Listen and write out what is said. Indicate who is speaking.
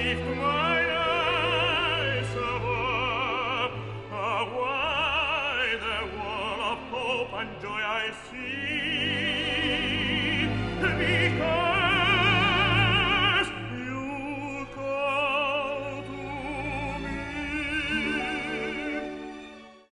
Speaker 1: lift mine eyes above, a wider wall of hope and joy I see, because